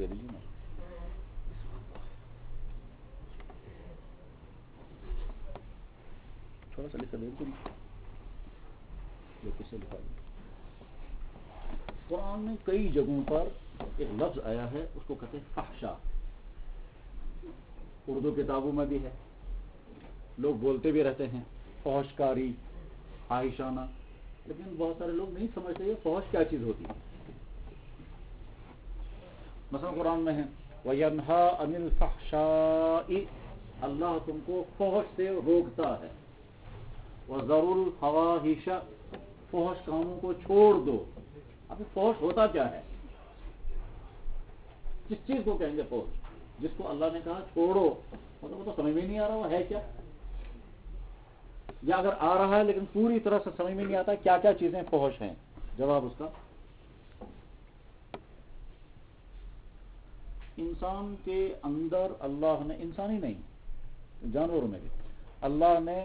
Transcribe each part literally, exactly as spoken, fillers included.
دیجیے نا. تھوڑا سا لکھ کر دے جو کس سے لکھا دیں. قرآن میں کئی جگہوں پر ایک لفظ آیا ہے, اس کو کہتے ہیں فحشا. اردو کتابوں میں بھی ہے, لوگ بولتے بھی رہتے ہیں فحش کاری, فاحشانہ, لیکن بہت سارے لوگ نہیں سمجھتے یہ فحش کیا چیز ہوتی ہے. مثلا قرآن میں ہے وَيَنْهَا عَنِ الْفَحْشَاءِ, اللہ تم کو فحش سے روکتا ہے. وَذَرُوا الْفَوَاحِشَ, فحش کاموں کو چھوڑ دو. اب فحش ہوتا کیا ہے, کس چیز کو کہیں گے فحش؟ جس کو اللہ نے کہا چھوڑو, مطلب وہ تو سمجھ میں نہیں آ رہا وہ ہے کیا, یا اگر آ رہا ہے لیکن پوری طرح سے سمجھ میں نہیں آتا کیا کیا چیزیں فحش ہیں. جواب اس کا انسان کے اندر اللہ نے, انسان ہی نہیں جانوروں میں بھی اللہ نے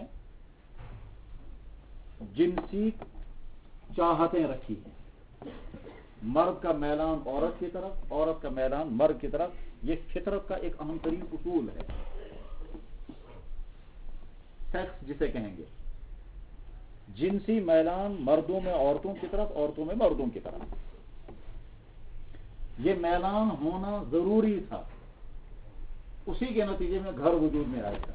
جنسی چاہتیں رکھی ہیں. مرد کا میلان عورت کی طرف, عورت کا میلان مرد کی طرف, یہ فطرت کا ایک اہم ترین اصول ہے. سیکس جسے کہیں گے, جنسی میلان مردوں میں عورتوں کی طرف, عورتوں میں مردوں کی طرف. یہ میلان ہونا ضروری تھا, اسی کے نتیجے میں گھر وجود میں آئے گا.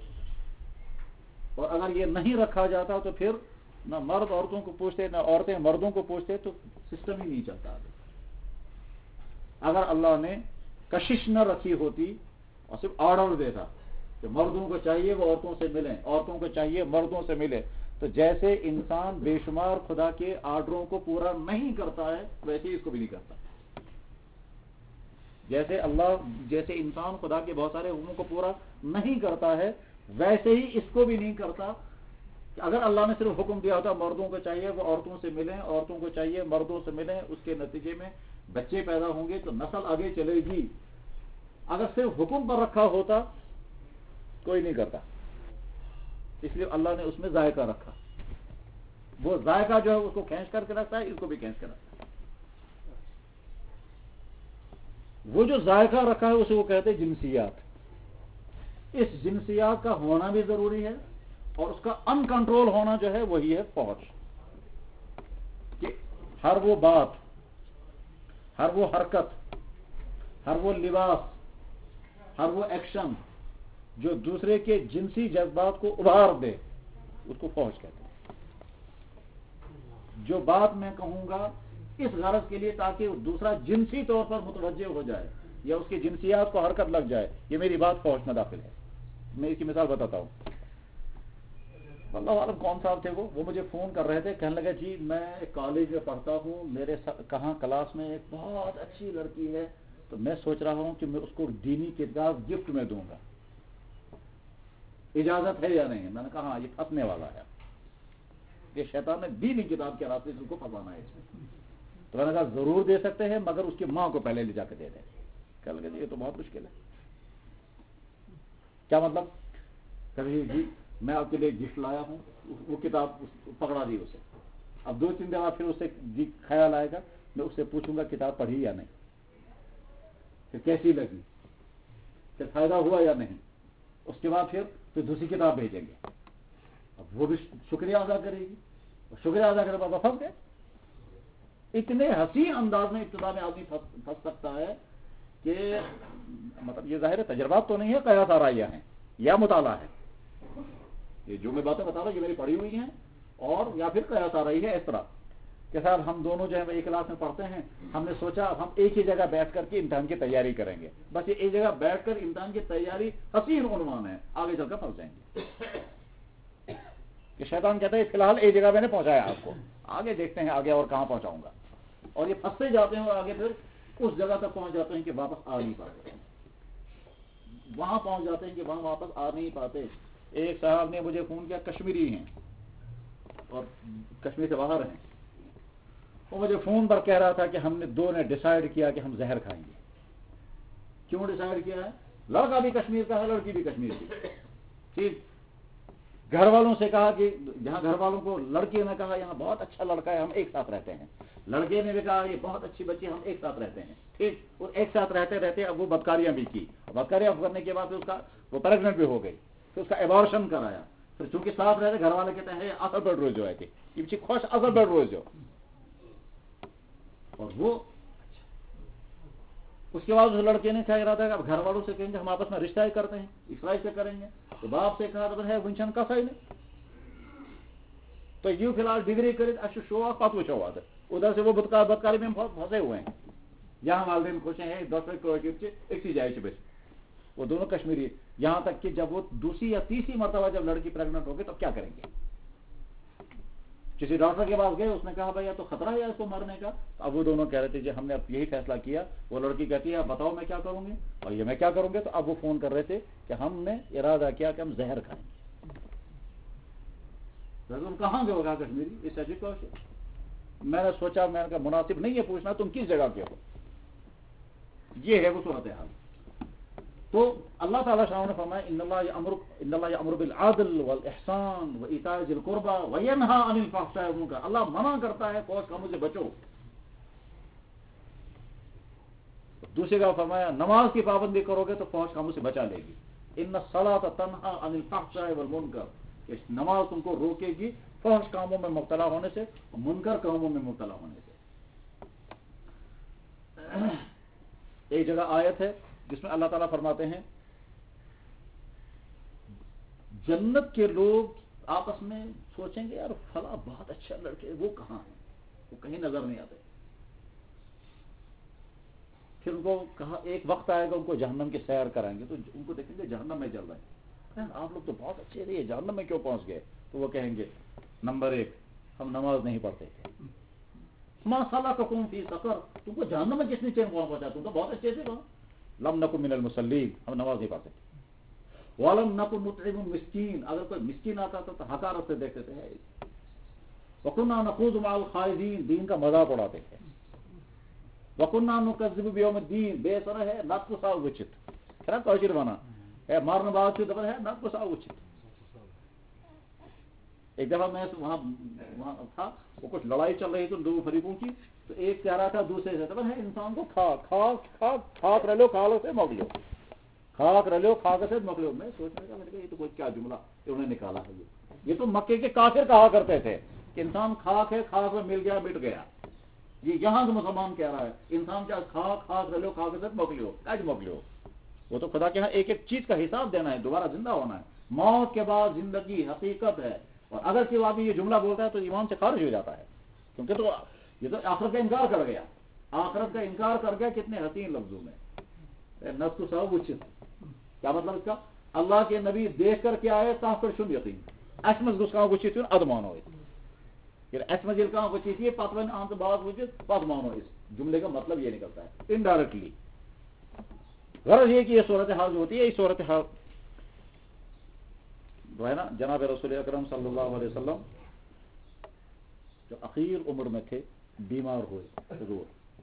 اور اگر یہ نہیں رکھا جاتا تو پھر نہ مرد عورتوں کو پوچھتے نہ عورتیں مردوں کو پوچھتے, تو سسٹم ہی نہیں چلتا. اگر اللہ نے کشش نہ رکھی ہوتی اور صرف آرڈر دیتا کہ مردوں کو چاہیے وہ عورتوں سے ملیں, عورتوں کو چاہیے مردوں سے ملے, تو جیسے انسان بے شمار خدا کے آرڈروں کو پورا نہیں کرتا ہے ویسے ہی اس کو بھی نہیں کرتا. جیسے اللہ جیسے انسان خدا کے بہت سارے حکموں کو پورا نہیں کرتا ہے ویسے ہی اس کو بھی نہیں کرتا. اگر اللہ نے صرف حکم دیا ہوتا مردوں کو چاہیے وہ عورتوں سے ملیں, عورتوں کو چاہیے مردوں سے ملیں, اس کے نتیجے میں بچے پیدا ہوں گے تو نسل آگے چلے گی. اگر صرف حکم پر رکھا ہوتا کوئی نہیں کرتا, اس لیے اللہ نے اس میں ذائقہ رکھا. وہ ذائقہ جو ہے اس کو کھینچ کر کے رکھتا ہے, اس کو بھی کھینچ کر رکھتا ہے. وہ جو ذائقہ رکھا ہے اسے وہ کہتے ہیں جنسیات. اس جنسیات کا ہونا بھی ضروری ہے اور اس کا ان کنٹرول ہونا جو ہے وہی ہے فحش. کہ ہر وہ بات, ہر وہ حرکت, ہر وہ لباس, ہر وہ ایکشن جو دوسرے کے جنسی جذبات کو ابھار دے اس کو فحش کہتے ہیں. جو بات میں کہوں گا اس غرض کے لیے تاکہ دوسرا جنسی طور پر متوجہ ہو جائے یا اس کی جنسیات کو حرکت لگ جائے, یہ میری بات فحش میں داخل ہے. میں اس کی مثال بتاتا ہوں. اللہ عالم کون صاحب تھے, وہ وہ مجھے فون کر رہے تھے, کہنے لگا جی میں کالج میں پڑھتا ہوں, میرے کہاں کلاس میں ایک بہت اچھی لڑکی ہے, تو میں سوچ رہا ہوں کہ میں اس کو دینی کتاب گفٹ میں دوں گا, اجازت ہے یا نہیں. میں نے کہا ہاں یہ پھنسنے والا ہے, یہ شیطان نے دینی کتاب کے راستے سے اس کو پھنسانا ہے اس میں. تو میں نے کہا ضرور دے سکتے ہیں مگر اس کی ماں کو پہلے لے جا کے دے دیں. کہنے لگا جی یہ تو بہت مشکل ہے. کیا مطلب؟ کبھی جی میں آپ کے لیے گفٹ لایا ہوں, وہ کتاب پکڑا دی اسے. اب دو تین دن بعد پھر اسے خیال آئے گا, میں اس سے پوچھوں گا کتاب پڑھی یا نہیں, پھر کیسی لگی, پھر فائدہ ہوا یا نہیں. اس کے بعد پھر پھر دوسری کتاب بھیجیں گے. اب وہ بھی شکریہ ادا کرے گی, شکریہ ادا کرے بابا پھنس گئے. اتنے حسین انداز میں ابتدا میں آدمی پھنس سکتا ہے کہ مطلب یہ ظاہر ہے تجربات تو نہیں ہے, قیاس آرائیاں ہیں یا مطالعہ ہے. یہ جو میں باتیں بتا رہا ہوں یہ میری پڑھی ہوئی ہیں, اور یا پھر قیاس آ رہی ہے اس طرح کہ صاحب ہم دونوں جو ہے ایک کلاس میں پڑھتے ہیں, ہم نے سوچا ہم ایک ہی جگہ بیٹھ کر کے امتحان کی تیاری کریں گے. بس یہ ایک جگہ بیٹھ کر امتحان کی تیاری حسین عنوان ہے, آگے چل کر پھنس جائیں گے. کہ شیطان کہتا ہے فی الحال ایک جگہ میں نے پہنچایا آپ کو, آگے دیکھتے ہیں آگے اور کہاں پہنچاؤں گا. اور یہ پھنستے جاتے ہیں اور آگے پھر اس جگہ تک پہنچ جاتے ہیں کہ واپس آ نہیں پاتے, وہاں پہنچ جاتے ہیں کہ وہاں واپس آ نہیں پاتے. ایک صاحب نے مجھے فون کیا, کشمیری ہیں اور کشمیر سے باہر ہیں, وہ مجھے فون پر کہہ رہا تھا کہ ہم نے دو نے ڈیسائیڈ کیا کہ ہم زہر کھائیں گے. کیوں ڈیسائیڈ کیا ہے؟ لڑکا بھی کشمیر کا ہے, لڑکی بھی کشمیر کی. ٹھیک, گھر والوں سے کہا کہ جہاں گھر والوں کو لڑکے نے کہا یہاں بہت اچھا لڑکا ہے ہم ایک ساتھ رہتے ہیں، لڑکے نے بھی کہا یہ بہت اچھی بچی ہم ایک ساتھ رہتے ہیں، ٹھیک، اور ایک ساتھ رہتے رہتے اب وہ بدکاریاں بھی کی، بدکاریاں کرنے کے بعد پھر اس کا وہ پریگننٹ بھی ہو گئی، پھر اس کا ایبارشن کرایا، پھر چونکہ ساتھ رہتے گھر والے کہتے ہیں اصل بیڈ روز جو ہے کہ یہ بچی خوش اصل بیڈ روز جو، اور وہ اس کے بعد اس لڑکے نے کیا ارادہ ہے اب گھر والوں سے کہیں گے ہم آپس میں رشتہ ہی کرتے ہیں، اسرائی سے کریں گے، تو باپ سے کہا تو ہے ونشن کا فائدہ تو یوں فی الحال ڈگری کرت اچھا شو آف پتہ وچھو وات ادھر سے وہ بدکار بدکاری میں پھنسے ہوئے ہیں، یہاں والدین خوش ہیں دس ایک سی جائے بس وہ دونوں کشمیری، یہاں تک کہ جب وہ دوسری یا تیسری مرتبہ جب لڑکی پریگننٹ ہوگی تب کیا کریں گے؟ کسی ڈاکٹر کے پاس گئے، اس نے کہا بھائی یا تو خطرہ ہے اس کو مرنے کا، اب وہ دونوں کہہ رہے تھے جی ہم نے اب یہی فیصلہ کیا، وہ لڑکی کہتی ہے اب بتاؤ میں کیا کروں گی اور یہ میں کیا کروں گی، تو اب وہ فون کر رہے تھے کہ ہم نے ارادہ کیا کہ ہم زہر کھائیں گے۔ تم کہاں گئے ہوگا کشمیری اس ایسی کوشش، میں نے سوچا میں نے کہا مناسب نہیں ہے پوچھنا تم کس جگہ کے ہو، یہ ہے وہ صورتحال۔ تو اللہ تعالیٰ شاہ نے فرمایا ان اللہ یامر ان اللہ یامر بالعدل والاحسان وایتاء ذی القربى وینہی عن الفحشاء والمنکر، اللہ منع کرتا ہے فحش کاموں سے بچو۔ دوسری جگہ فرمایا نماز کی پابندی کرو گے تو فحش کاموں سے بچا لے گی، ان الصلاۃ تنہی عن الفحشاء والمنکر، اس نماز تم کو روکے گی فحش کاموں میں مبتلا ہونے سے، منکر کاموں میں مبتلا ہونے سے۔ ایک جگہ آیت ہے جس میں اللہ تعالیٰ فرماتے ہیں جنت کے لوگ آپس میں سوچیں گے یار فلاں بہت اچھا لڑکے وہ کہاں ہیں، وہ کہیں نظر نہیں آتے، پھر ان کو کہا ایک وقت آئے گا ان کو جہنم کی سیر کرائیں گے تو ان کو دیکھیں گے جہنم میں جل رہے ہیں، آپ لوگ تو بہت اچھے تھے جہنم میں کیوں پہنچ گئے؟ تو وہ کہیں گے نمبر ایک ہم نماز نہیں پڑھتے تھے، ما صلککم فی سقر، تم کو جہنم میں کس نے چین کون پہنچا، تم تو بہت اچھے تھے وہاں، لم نکن من المصلین، ہم نماز نہیں پڑھتے تھے، ولم نکن نطعم المسکین، اگر کوئی مسکین آتا تھا تو حقارت سے دیکھتے تھے، وکنا نخوض مع الخائضین، دین کا مذاق اڑاتے تھے، وکنا نکذب بیوم الدین، بے سر ہے نت کو سا وچت کنا کوشر بنا ہے مارن بعد سے دبر ہے نت کو سا وچت۔ ایک دفعہ میں وہاں وہاں تھا، وہ کچھ لڑائی چل رہی تھی دو فریقوں کی، تو ایک کہہ رہا تھا دوسرے سے دبر ہے انسان کو کھا کھا کھا کھاک رلو کھالو سے مک لو، کھاک رلو کھاک سے مک لو۔ میں سوچ رہا تھا یہ تو کوئی کیا جملہ انہوں نے نکالا ہے، یہ تو مکے کے کافر کہا کرتے تھے کہ انسان خاک ہے خاک میں مل گیا مٹ گیا، یہ یہاں سے مسلمان کہہ رہا ہے انسان کیا خاک خاک رلو خاک سے مکلو آج مکلو، وہ تو خدا کے ہاں ایک ایک چیز کا حساب دینا ہے، دوبارہ زندہ ہونا ہے، موت کے بعد زندگی حقیقت ہے، اور اگر کوئی آدمی یہ جملہ بولتا ہے تو ایمان سے خارج ہو جاتا ہے، کیونکہ تو یہ تو آخرت کا انکار کر گیا، آخرت کا انکار کر گیا کتنے حسین لفظوں میں، نفس صاحب اچھت، کیا مطلب اس کا؟ اللہ کے نبی دیکھ کر کے آئے تاہ پر شن یقین اس مز گس کانٛہہ وٕچھِتھ یُن اَدٕ مانو أسۍ، ییٚلہِ اَسہِ منٛز ییٚلہِ کانٛہہ وٕچھِتھ یہِ پتہٕ وَنہِ آن ژٕ بات وٕچھِتھ پتہٕ مانو أسۍ، جملے کا مطلب یہ نکلتا ہے انڈائریکٹلی۔ غرض یہ کہ یہ صورتحال جو ہوتی ہے یہ صورتحال جو ہے نا جناب رسول اکرم صلی اللہ علیہ وسلم جو اخیر عمر میں تھے بیمار ہوئے حضور،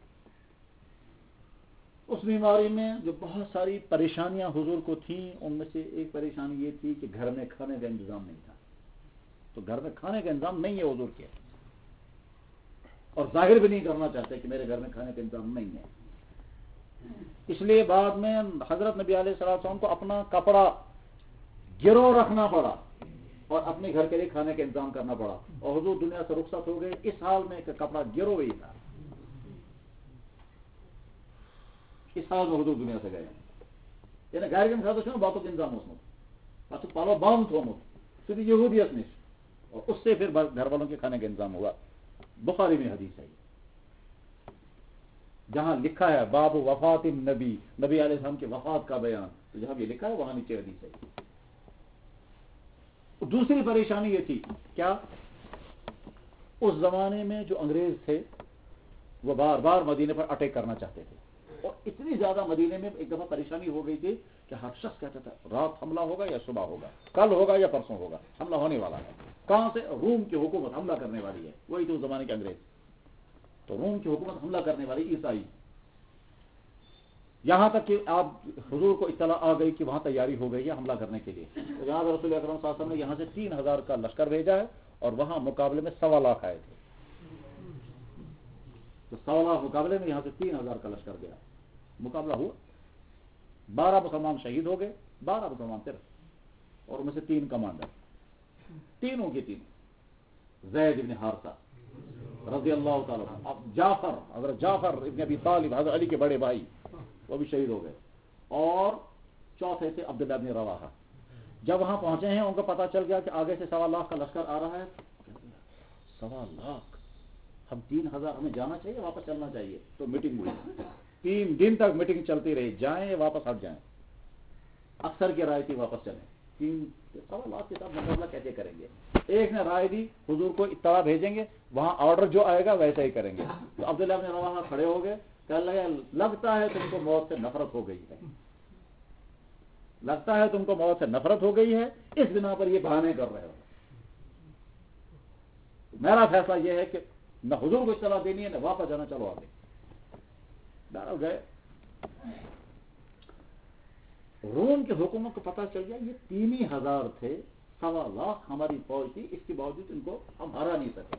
اس بیماری میں جو بہت ساری پریشانیاں حضور کو تھیں، ان میں سے ایک پریشانی یہ تھی کہ گھر میں کھانے کا انتظام نہیں تھا، تو گھر میں کھانے کا انتظام نہیں ہے حضور کے، اور ظاہر بھی نہیں کرنا چاہتے کہ میرے گھر میں کھانے کا انتظام نہیں ہے، اس لیے بعد میں حضرت نبی علیہ الصلوۃ والسلام کو اپنا کپڑا گرو رکھنا پڑا اور اپنے گھر کے لیے کھانے کا انتظام کرنا پڑا، اور حضور دنیا سے رخصت ہو گئے اس حال میں کہ کپڑا گرو ہی تھا، اس حال میں حضور دنیا سے گئے، یعنی گھر کے ساتھ باتوں کا انتظام اس پالو بند تھومت صرف یہودیت نش، اور اس سے پھر گھر والوں کے کھانے کا انتظام ہوا۔ بخاری میں حدیث ہے جہاں لکھا ہے باب وفات النبی، نبی علیہ السلام کی وفات کا بیان، تو جہاں یہ لکھا ہے وہاں نیچے حدیث ہے۔ دوسری پریشانی یہ تھی کیا، اس زمانے میں جو انگریز تھے وہ بار بار مدینے پر اٹیک کرنا چاہتے تھے، اور اتنی زیادہ مدینے میں ایک دفعہ پریشانی ہو گئی تھی کہ ہر شخص کہتا تھا رات حملہ ہوگا یا صبح ہوگا، کل ہوگا یا پرسوں ہوگا، حملہ ہونے والا ہے۔ کہاں سے؟ روم کی حکومت حملہ کرنے والی ہے، وہی تو اس زمانے کے انگریز، تو روم کی حکومت حملہ کرنے والی عیسائی، یہاں تک کہ آپ حضور کو اطلاع آ گئی کہ وہاں تیاری ہو گئی ہے حملہ کرنے کے لیے، تو جہاں رسول اکرم صلی اللہ علیہ وسلم نے یہاں سے تین ہزار کا لشکر بھیجا ہے اور وہاں مقابلے میں سوا لاکھ آئے تھے، تو سوا لاکھ مقابلے میں یہاں سے تین ہزار کا لشکر گیا، مقابلہ ہوا، بارہ مسلمان شہید ہو گئے، بارہ مسلمان صرف، اور ان میں سے تین کمانڈر، تینوں کے تین زید ابن حارثہ رضی اللہ تعالیٰ عنہ، اب جعفر حضرت جعفر ابن ابی طالب حضرت علی کے بڑے بھائی وہ بھی شہید ہو گئے، اور چوتھے سے عبداللہ ابن رواحہ۔ جب وہاں پہنچے ہیں ان کو پتا چل گیا کہ آگے سے سوا لاکھ کا لشکر آ رہا ہے، سوا لاکھ، ہم تین ہزار، ہمیں جانا چاہیے واپس چلنا چاہیے، تو میٹنگ ہوئی، تین دن تک میٹنگ چلتی رہی، جائیں یا واپس ہٹ جائیں، اکثر کی رائے تھی واپس چلیں، تین سوا لاکھ کے ساتھ مقابلہ کیسے کریں گے؟ ایک نے رائے دی حضور کو اطلاع بھیجیں گے، وہاں آرڈر جو آئے گا ویسا ہی کریں گے، تو عبداللہ ابن رواحہ کھڑے ہو گئے، کہنے لگے لگتا ہے تم کو موت سے نفرت ہو گئی ہے، لگتا ہے تم کو موت سے نفرت ہو گئی ہے، اس بنا پر یہ بہانے کر رہے ہو، میرا فیصلہ یہ ہے کہ نہ حضور کو اطلاع دینی ہے نہ واپس جانا، چلو آگے۔ بہرحال گئے، روم کے حکومت کو پتہ چل گیا یہ تین ہی ہزار تھے، سوا لاکھ ہماری فوج تھی، اس کے باوجود ان کو ہم ہرا نہیں سکے،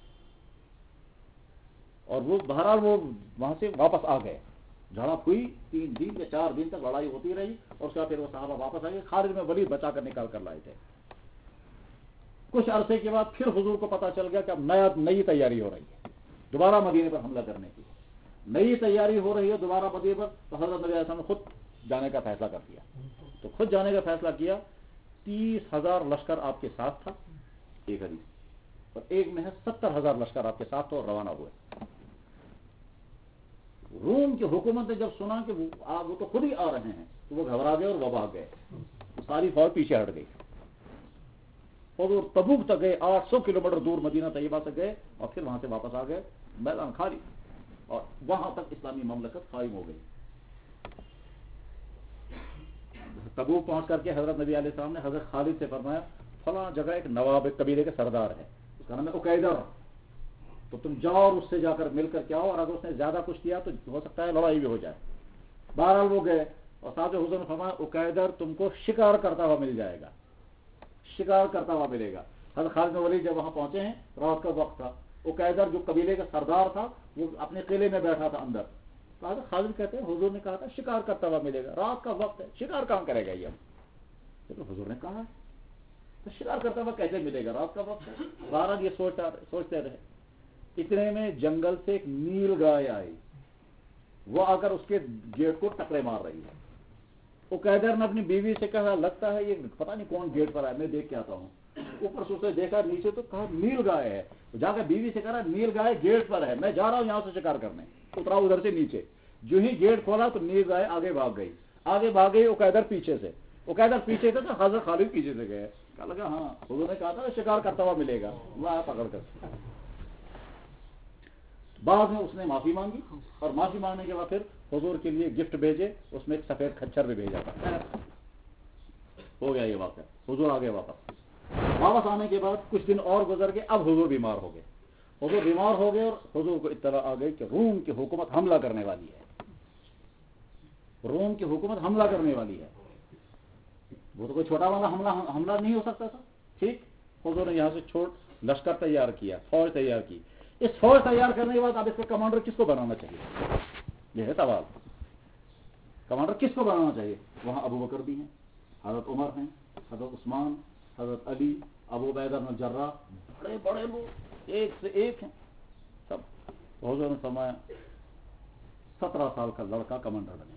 اور وہ بہرحال وہ وہاں سے واپس آ گئے، جھڑپ ہوئی، تین دن یا چار دن تک لڑائی ہوتی رہی، اور اس کے بعد پھر وہ صحابہ واپس آ گئے، خالد میں ولید بچا کر نکال کر لائے تھے۔ کچھ عرصے کے بعد پھر حضور کو پتا چل گیا کہ اب نیا نئی تیاری ہو رہی ہے دوبارہ مدینے پر حملہ کرنے کی، نئی تیاری ہو رہی ہے دوبارہ مدینے پر، تو حضرت نبی علیہ السلام نے خود جانے کا فیصلہ کر دیا، تو خود جانے کا فیصلہ کیا، تیس ہزار لشکر آپ کے ساتھ تھا ایک حدیث، اور ایک میں ہے ستر ہزار لشکر آپ کے ساتھ تھا، اور روانہ ہوئے۔ روم کی حکومت نے جب سنا کہ وہ آپ وہ تو خود ہی آ رہے ہیں، تو وہ گھبرا گئے اور وہ بھاگ گئے، ساری فوج پیچھے ہٹ گئی، حضور تبوک تک گئے، آٹھ سو کلو میٹر دور مدینہ طیبہ سے گئے، اور پھر وہاں سے واپس آ گئے، میدان خالی، اور وہاں تک اسلامی مملکت قائم ہو گئی۔ تبوک پہنچ کر کے حضرت نبی علیہ السلام نے حضرت خالد سے فرمایا فلاں جگہ ایک نواب ایک قبیلے کے سردار ہے، اس کا نام ہے عقیدر، تو تم جاؤ اور اس سے جا کر مل کر کے آؤ، اور اگر اس نے زیادہ کچھ کیا تو ہو سکتا ہے لڑائی بھی ہو جائے۔ بہرحال وہ گئے، اور ساتھ حضور نے فرمایا عقیدر تم کو شکار کرتا ہوا مل جائے گا، شکار کرتا ہوا ملے گا۔ حضرت خالد بن ولید جب وہاں پہنچے ہیں، رات کا وقت تھا، عقیدر جو قبیلے کا سردار تھا وہ اپنے قلعے میں بیٹھا تھا اندر، تو حضرت خالد کہتے ہیں حضور نے کہا تھا شکار کرتا ہوا ملے گا، رات کا وقت ہے، شکار کہاں کرے گا یہ؟ تو حضور نے کہا تو شکار کرتا ہوا کیسے ملے گا، رات کا وقت ہے۔ بہرحال یہ سوچتا سوچتے رہے، اتنے میں جنگل سے ایک نیل گائے آئی، وہ آ کر اس کے گیٹ کو ٹکرے مار رہی ہے۔ عقیدر نے اپنی بیوی سے کہا لگتا ہے یہ پتہ نہیں کون گیٹ پر آیا، میں دیکھ کے آتا ہوں۔ اوپر سے اسے دیکھا نیچے تو کہا نیل گائے ہے، جا کے بیوی سے کہا نیل گائے گیٹ پر ہے، میں جا رہا ہوں یہاں سے شکار کرنے، اترا ادھر سے نیچے، جو ہی گیٹ کھولا تو نیل گائے آگے بھاگ گئی، آگے بھاگ گئی عقیدر پیچھے سے، عقیدر پیچھے تھا تو حضرت خالد پیچھے سے گئے، کہا لگا ہاں حضور نے کہا تھا شکار کرتا ہوا ملے گا، وہ آیا پکڑ کر۔ بعد میں اس نے معافی مانگی، اور معافی مانگنے کے بعد پھر حضور کے لیے گفٹ بھیجے، اس میں ایک سفید کھچر بھی بھیجا تھا۔ ہو گیا یہ واقعہ، حضور آگے واپس واپس آنے کے بعد کچھ دن اور گزر گئے، اب حضور بیمار ہو گئے، حضور بیمار ہو گئے، اور حضور کو اطلاع آ گئی کہ روم کی حکومت حملہ کرنے والی ہے، روم کی حکومت حملہ کرنے والی ہے۔ وہ تو کوئی چھوٹا والا حملہ حملہ نہیں ہو سکتا تھا، ٹھیک، حضور نے یہاں سے چھوڑ لشکر تیار کیا، فوج تیار کی، اس فوج تیار کرنے کے بعد اب اس کا کمانڈر کس کو بنانا چاہیے، یہ ہے سوال، کمانڈر کس کو بنانا چاہیے؟ وہاں ابو بکر بھی ہیں، حضرت عمر ہیں، حضرت عثمان، حضرت علی، ابو عبیدہ بن جراح، بڑے بڑے لوگ ایک سے ایک ہیں سب۔ حضور نے فرمایا سترہ سال کا لڑکا کمانڈر بنے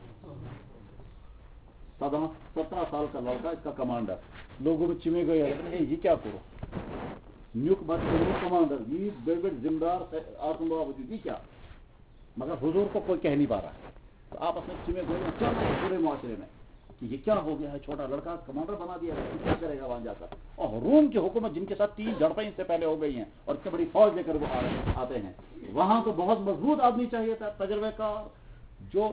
گا، سترہ سال کا لڑکا اس کا کمانڈر۔ لوگوں میں چمے گئے یہ کیا کرو، نیوک بات کمانڈر یہ بڑے بڑے ذمہ دار آتم باوجود یہ کیا، مگر حضور کو کوئی کہہ نہیں پا رہا ہے، تو آپ اپنے چمے گئے چل رہے پورے معاشرے میں کہ یہ کیا ہو گیا ہے، چھوٹا لڑکا کمانڈر بنا دیا ہے، کیا کرے گا وہاں جا کر۔ اور روم کی حکومت جن کے ساتھ تین جھڑپیں اس سے پہلے ہو گئی ہیں اور اتنی بڑی فوج لے کر وہ آتے ہیں، وہاں تو بہت مضبوط آدمی چاہیے تھا، تجربے کار، جو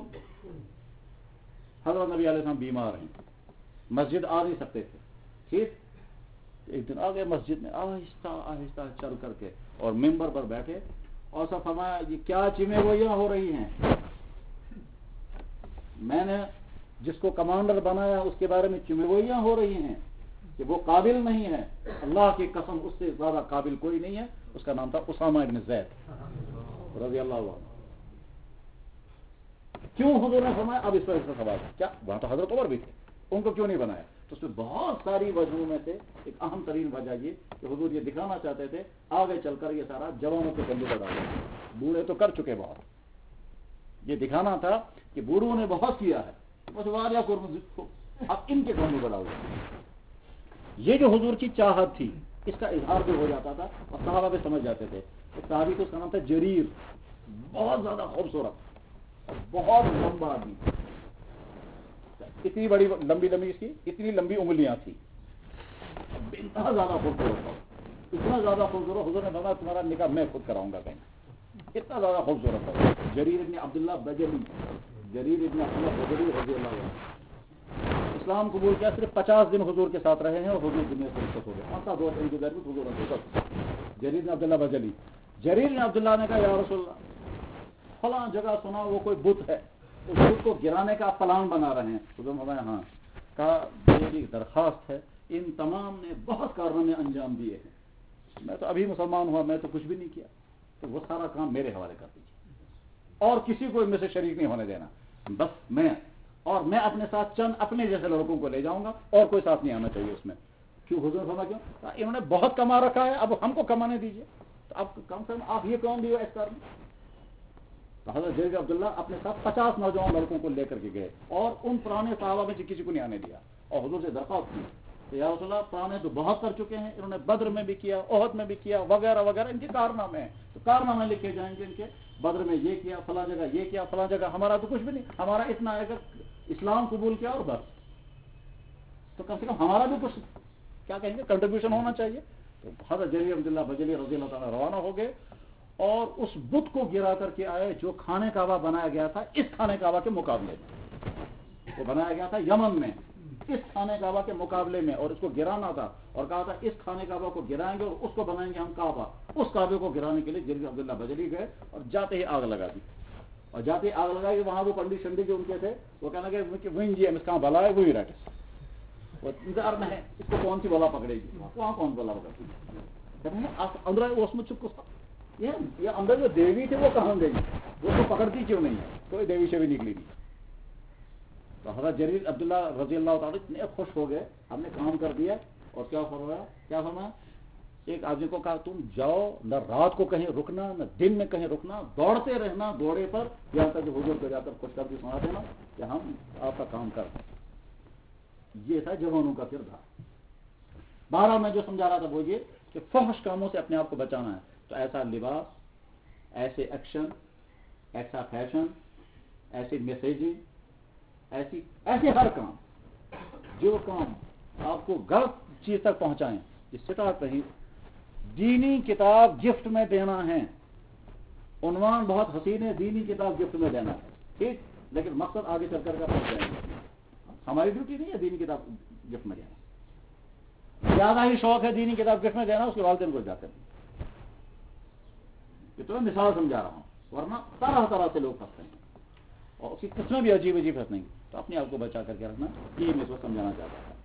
حضرت نبی علیہ السلام بیمار ہیں، مسجد آ نہیں سکتے تھے، ٹھیک، ایک دن آگے مسجد میں آہستہ آہستہ چل کر کے اور ممبر پر بیٹھے، اور سب فرمایا یہ کیا چیمیں گوئیاں ہو رہی ہیں، میں نے جس کو کمانڈر بنایا اس کے بارے میں چمگوئیاں ہو رہی ہیں کہ وہ قابل نہیں ہے، اللہ کی قسم اس سے زیادہ قابل کوئی نہیں ہے. اس کا نام تھا اسامہ ابن زید رضی اللہ عنہ. کیوں حضور نے فرمایا؟ اب اس پر اس کا سوال ہے. کیا وہاں تو حضرت عمر بھی تھے، ان کو کیوں نہیں بنایا؟ تو اس میں بہت ساری وجہوں میں سے ایک اہم ترین وجہ یہ کہ حضور یہ دکھانا چاہتے تھے آگے چل کر یہ سارا جوانوں کے کندھے پر ڈالا. بوڑھے تو کر چکے بہت، یہ دکھانا تھا کہ بوڑھوں نے بہت کیا ہے، بس واریا کو اب ان کے کندھے پر ڈال. یہ جو حضور کی چاہت تھی اس کا اظہار بھی ہو جاتا تھا اور صحابہ بھی سمجھ جاتے تھے. ایک صحابی کو اس کا نام تھا جریر، بہت زیادہ خوبصورت، بہت لمبا آدمی، اتنی بڑی لمبی لمبی اس کی اتنی لمبی انگلیاں تھی، اتنا زیادہ خوبصورت تھا، اتنا زیادہ خوبصورت. حضور نے فرمایا تمہارا نکاح میں خود کراؤں گا کہیں. اتنا زیادہ خوبصورت تھا. جریر ابن عبداللہ بجلی، جریر ابن عبداللہ بجلی رضی اللہ عنہ. اسلام قبول کیا، صرف پچاس دن حضور کے ساتھ رہے ہیں اور حضور دنیا سے رخصت ہو گئے. پانچ دو ان کے گھر میں حضور رخصت. جریر بن عبداللہ بجلی. جریر بن عبداللہ نے کہا یا رسول اللہ فلاں جگہ سنا وہ کوئی بت ہے، اس بت کو گرانے کا پلان بنا رہے ہیں. حضور نے ہاں کہا میری درخواست ہے، ان تمام نے بہت کارنامے انجام دیے ہیں، میں تو ابھی مسلمان ہوا، میں تو کچھ بھی نہیں کیا، تو وہ سارا کام میرے حوالے کر دیجیے اور کسی کو ان میں سے شریک نہیں ہونے دینا، بس میں اور میں اپنے ساتھ چند اپنے جیسے لڑکوں کو لے جاؤں گا اور کوئی ساتھ نہیں آنا چاہیے اس میں. کیوں حضور فرمایا کیوں؟ انہوں نے بہت کما رکھا ہے، اب ہم کو کمانے دیجیے، تو اب کم سے کم آپ یہ کام بھی ہو اس کار میں. تو حضرت جریر عبداللہ اپنے ساتھ پچاس نوجوان لڑکوں کو لے کر کے گئے اور ان پرانے صحابہ میں سے کسی کو نہیں آنے دیا اور حضور سے درخواست کی کہ یا رسول اللہ پرانے تو بہت کر چکے ہیں، انہوں نے بدر میں بھی کیا، احد میں بھی کیا وغیرہ وغیرہ، ان کے کارنامے ہیں، تو کارنامے لکھے جائیں گے ان کے، بدر میں یہ کیا، فلاں جگہ یہ کیا، فلاں جگہ. ہمارا تو کچھ بھی نہیں، ہمارا اتنا ہے کہ اسلام قبول کیا اور بس، تو کم سے کم ہمارا بھی کچھ کیا کہیں گے کنٹریبیوشن ہونا چاہیے. تو حضرت جریر عبداللہ بجلی رضی اللہ تعالیٰ روانہ ہو گئے اور اس بت کو گرا کر کے آئے جو خانہ کعبہ بنایا گیا تھا اس خانہ کعبہ کے مقابلے میں. وہ بنایا گیا تھا یمن میں، اس خانہ کعبہ کے مقابلے میں، اور اس کو گرانا تھا اور کہا تھا اس خانہ کعبہ کو گرائیں گے اور اس کو بنائیں گے ہم کعبہ. اس کعبے کو گرانے کے لیے جریر عبداللہ بجلی گئے اور جاتے ہی آگ لگا دی. اور جاتے ہی آگ لگائی وہاں وہ پنڈی شنڈی جو ان کے تھے وہ کہنے لگے کہ وہیں جی ہم اس کا بلا ہے وہی رہتے وہ انتظار میں ہے اس کو کون سی بلا پکڑے گی، وہاں کون بلا پکڑتی ہے. اندر اس میں چپ یہ اندر جو دیوی تھی وہ کہاں گئی، وہ تو پکڑتی کیوں نہیں ہے، کوئی دیوی سے بھی نکلی نہیں. تو حضرت جریر عبداللہ رضی اللہ تعالیٰ اتنے خوش ہو گئے ہم نے کام کر دیا. اور کیا فرمایا کیا فرمایا ایک آدمی کو کہا تم جاؤ، نہ رات کو کہیں رکنا نہ دن میں کہیں رکنا، دوڑتے رہنا گھوڑے پر یہاں تک کہ حضور کو جا کر خوشخبری سنا دینا کہ ہم آپ کا کام کر رہے ہیں. یہ تھا جوانوں کا کردار. بارہ میں جو سمجھا رہا تھا وہ یہ کہ فحش کاموں سے اپنے آپ کو بچانا ہے. تو ایسا لباس، ایسے ایکشن، ایسا فیشن، ایسی میسیجنگ، ایسی ایسے ہر کام جو کام آپ کو غلط چیز تک پہنچائیں یہ سٹارٹ رہی. دینی کتاب گفٹ میں دینا ہے، عنوان بہت حسین ہے، دینی کتاب گفٹ میں دینا ہے ٹھیک، لیکن مقصد آگے چل کر پہنچ جائیں گے. ہماری ڈیوٹی نہیں ہے دینی کتاب گفٹ میں دینا، زیادہ ہی شوق ہے دینی کتاب گفٹ میں دینا اس کے والدین کو جاتے ہیں. یہ تو میں مثال سمجھا رہا ہوں، ورنہ طرح طرح سے لوگ پھنستے ہیں اور اس کی قسمیں بھی عجیب عجیب پھنسنے گی. تو اپنے آپ کو بچا کر کے رکھنا، یہ میں اس کو سمجھانا چاہتا تھا.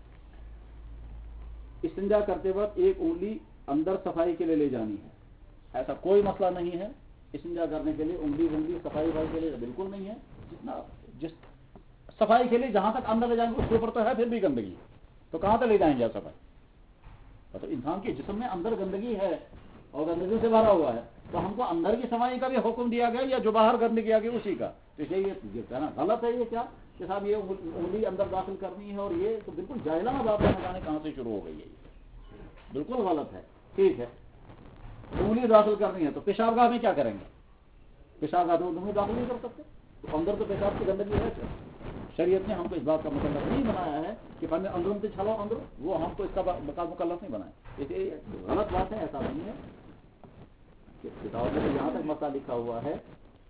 استنجا کرتے وقت ایک انگلی اندر صفائی کے لیے لے جانی ہے، ایسا کوئی مسئلہ نہیں ہے. استنجا کرنے کے لیے انگلی انگلی صفائی کے لیے بالکل نہیں ہے. جتنا جس صفائی کے لیے جہاں تک اندر لے جائیں گے اس کے اوپر تو ہے پھر بھی گندگی، تو کہاں تک لے جائیں گے آپ صفائی. تو انسان کے جسم میں اندر گندگی ہے اور گندگی سے بھرا ہوا ہے، تو ہم کو اندر کی صفائی کا بھی حکم دیا گیا یا جو باہر گندگی آ گئی اسی کا. تو اس لیے یہ کہنا غلط ہے یہ کیا کہ صاحب یہ انگلی اندر داخل کرنی ہے، اور یہ تو بالکل جاہلانہ بات ہے، نہ جانے کہاں سے شروع ہو گئی ہے، یہ بالکل غلط ہے. ٹھیک ہے انگلی داخل کرنی ہے تو پیشاب گاہ میں کیا کریں گے؟ پیشاب گاہ میں انگلی داخل نہیں کر سکتے، تو اندر تو پیشاب کی گندگی ہے. شریعت نے ہم کو اس بات کا مکلف نہیں بنایا ہے کہ پہلے اندروں سے چھلو اندر، وہ ہم کو اس کا مکلف نہیں بنایا. اس لیے غلط بات ہے، ایسا نہیں ہے. کتاب میں یہاں تک مسئلہ لکھا ہوا ہے،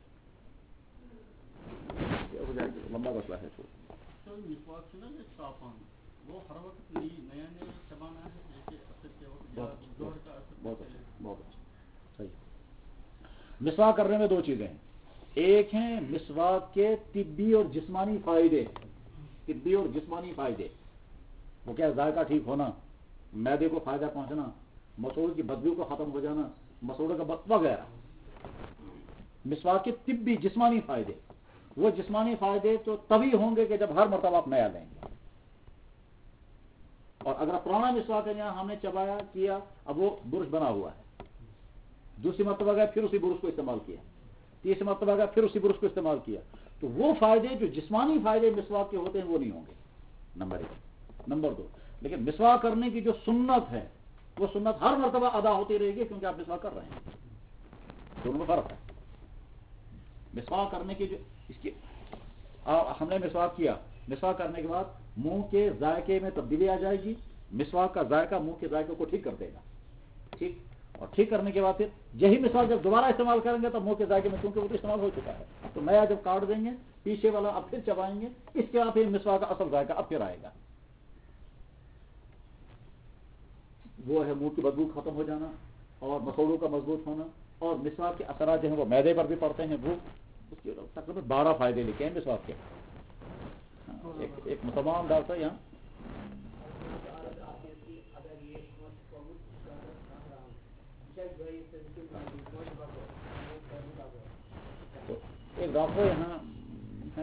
لمبا مسئلہ ہے. بہت اچھا، بہت اچھا، صحیح. مسواک کرنے میں دو چیزیں ہیں. ایک ہیں مسواک کے طبی اور جسمانی فائدے، طبی اور جسمانی فائدے، وہ کیا ذائقہ ٹھیک ہونا، معدے کو فائدہ پہنچنا، مسوڑوں کی بدبو کو ختم ہو جانا، مسوڑوں کا بد وغیرہ۔ مسواک کے طبی جسمانی فائدے، وہ جسمانی فائدے تو تبھی ہوں گے کہ جب ہر مرتبہ آپ نیا لیں گے۔ اور اگر پرانا مسواک ہے یہاں ہم نے چبایا کیا، اب وہ برش بنا ہوا ہے، دوسری مرتبہ گیا پھر اسی برش کو استعمال کیا، تیسری مرتبہ گیا پھر اسی برش کو استعمال کیا، تو وہ فائدے جو جسمانی فائدے مسواک کے ہوتے ہیں وہ نہیں ہوں گے، نمبر ایک۔ نمبر دو، لیکن مسواک کرنے کی جو سنت ہے وہ سنت ہر مرتبہ ادا ہوتی رہے گی کیونکہ آپ مسواک کر رہے ہیں، دونوں میں فرق ہے۔ مسواک کرنے کی جو اس کی ہم نے مسواک کیا، مسواک کرنے کے بعد منہ کے ذائقے میں تبدیلی آ جائے گی، مسواک کا ذائقہ منہ کے ذائقے کو ٹھیک کر دے گا، ٹھیک، اور ٹھیک کرنے کے بعد پھر یہی مسواک جب دوبارہ استعمال کریں گے تو منہ کے ذائقے میں چونکہ وہ تو استعمال ہو چکا ہے تو نیا جب کاٹ دیں گے پیچھے والا اب پھر چبائیں گے، اس کے بعد پھر مسواک کا اصل ذائقہ اب پھر آئے گا، وہ ہے منہ کی بدبو ختم ہو جانا اور مسوڑوں کا مضبوط ہونا، اور مسواک کے اثرات جو ہیں وہ معدے پر بھی پڑتے ہیں، وہ اس کے تقریباً بارہ فائدے لکھے ہیں مسواک کے۔ ایک ایک مسلمان ڈاکٹر یہاں ایک ڈاکٹر یہاں ہے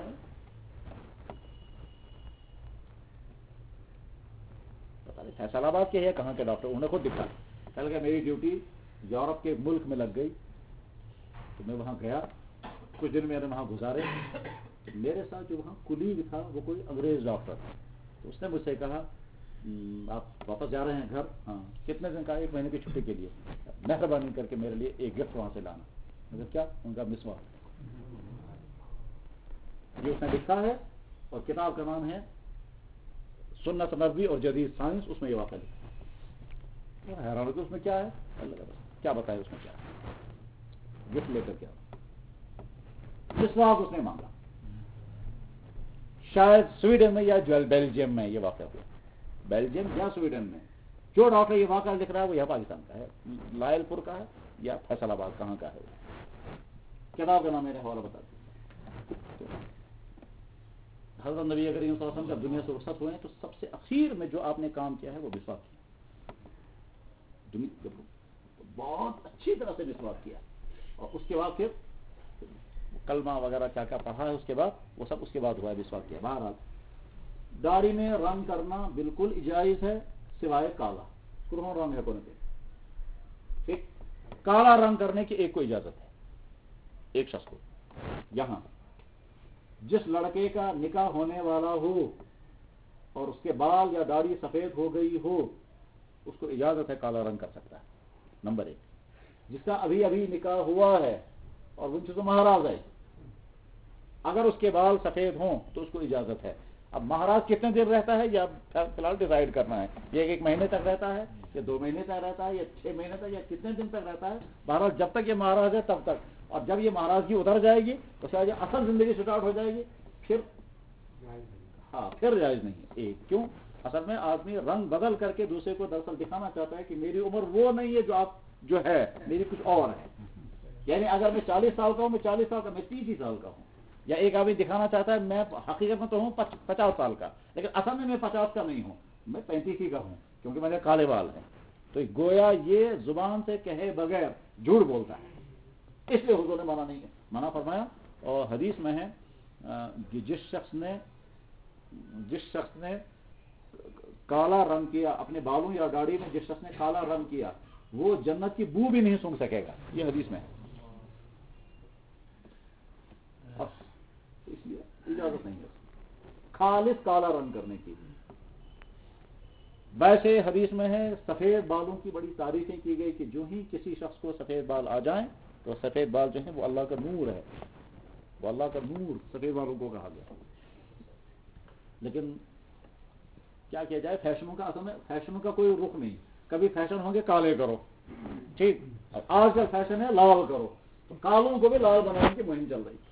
پتہ نہیں فیصل آباد کے ہے کہاں کے ڈاکٹر، انہوں نے خود دکھا، کل کہ میری ڈیوٹی یورپ کے ملک میں لگ گئی تو میں وہاں گیا، کچھ دن میں نے وہاں گزارے، میرے ساتھ جو وہاں کلیگ تھا وہ کوئی انگریز ڈاکٹر تھا، تو اس نے مجھ سے کہا آپ واپس جا رہے ہیں گھر؟ ہاں۔ کتنے دن کا؟ ایک مہینے کی چھٹی کے لیے، مہربانی کر کے میرے لیے ایک گفٹ وہاں سے لانا۔ مطلب کیا؟ ان کا مسواک، یہ اس نے لکھا ہے اور کتاب کا نام ہے سنت نبوی اور جدید سائنس، اس میں یہ واقعہ لکھا ہے۔ حیران ہو کہ اس میں کیا ہے، اللہ کا کیا بتائے اس میں کیا ہے، گفٹ لے کر کیا مسواک اس نے مانگا، شاید سویڈن میں یا بیلجیم میں یہ واقعہ ہوا، بیلجیم یا سویڈن میں، جو ڈاکٹر یہ واقعہ لکھ رہا ہے وہ یہ پاکستان کا ہے، لائل پور کا ہے یا فیصل آباد کہاں کا ہے، کتاب کا نام میرے حوالہ بتا دیں۔ حضرت نبی کریم صلی اللہ علیہ وسلم جب دنیا سے رخصت ہوئے ہیں تو سب سے اخیر میں جو آپ نے کام کیا ہے وہ مسواک کیا، بہت اچھی طرح سے مسواک کیا، اور اس کے بعد پھر کلمہ وغیرہ کیا کیا پڑھا ہے اس کے بعد وہ سب اس کے بعد ہوا ہے، مسواک کیا۔ بہرحال داڑھی میں رنگ کرنا بالکل جائز ہے سوائے کالا، کروں رنگ ہے کونے پہ، ٹھیک، کالا رنگ کرنے کی ایک کو اجازت ہے، ایک شخص کو، یہاں جس لڑکے کا نکاح ہونے والا ہو اور اس کے بال یا داڑھی سفید ہو گئی ہو اس کو اجازت ہے کالا رنگ کر سکتا ہے، نمبر ایک۔ جس کا ابھی ابھی نکاح ہوا ہے اور وہ چیز مہاراج ہے، اگر اس کے بال سفید ہوں تو اس کو اجازت ہے۔ اب مہاراج کتنے دیر رہتا ہے یا فی الحال ڈیسائیڈ کرنا ہے، یہ ایک مہینے تک رہتا ہے یا دو مہینے تک رہتا ہے یا چھ مہینے تک یا کتنے دن تک رہتا ہے، بہرحال جب تک یہ مہاراج ہے تب تک، اور جب یہ مہاراجگی اتر جائے گی تو شاید یہ اصل زندگی سٹارٹ ہو جائے گی، پھر ہاں پھر جائز نہیں ہے۔ ایک کیوں؟ اصل میں آدمی رنگ بدل کر کے دوسرے کو دراصل دکھانا چاہتا ہے کہ میری عمر وہ نہیں ہے جو آپ جو ہے، میری کچھ اور ہے، یعنی اگر میں چالیس سال کا ہوں میں چالیس سال کا میں تیس ہی سال کا ہوں، یا ایک آدمی دکھانا چاہتا ہے میں حقیقت میں تو ہوں پچاس سال کا لیکن اصل میں میں پچاس کا نہیں ہوں، میں پینتیس ہی کا ہوں کیونکہ میرے کالے بال ہیں، تو گویا یہ زبان سے کہے بغیر جھوٹ بولتا ہے، اس لیے حضور نے منع نہیں ہے، منع فرمایا۔ اور حدیث میں ہے کہ جس شخص نے جس شخص نے کالا رنگ کیا اپنے بالوں یا داڑھی میں، جس شخص نے کالا رنگ کیا وہ جنت کی بو بھی نہیں سونگھ سکے گا، یہ حدیث میں ہے، اس لیے اجازت نہیں ہے خالص کالا رنگ کرنے کی۔ ویسے حدیث میں ہے سفید بالوں کی بڑی تعریفیں کی گئی کہ جو ہی کسی شخص کو سفید بال آ جائیں تو سفید بال جو ہیں وہ اللہ کا نور ہے، وہ اللہ کا نور سفید بالوں کو کہا گیا۔ لیکن کیا کیا جائے، فیشنوں کا اصل میں فیشنوں کا کوئی رخ نہیں، کبھی فیشن ہوں گے کالے کرو، ٹھیک، آج کل فیشن ہے لال کرو، تو کالوں کو بھی لال بنانے کی مہم چل رہی،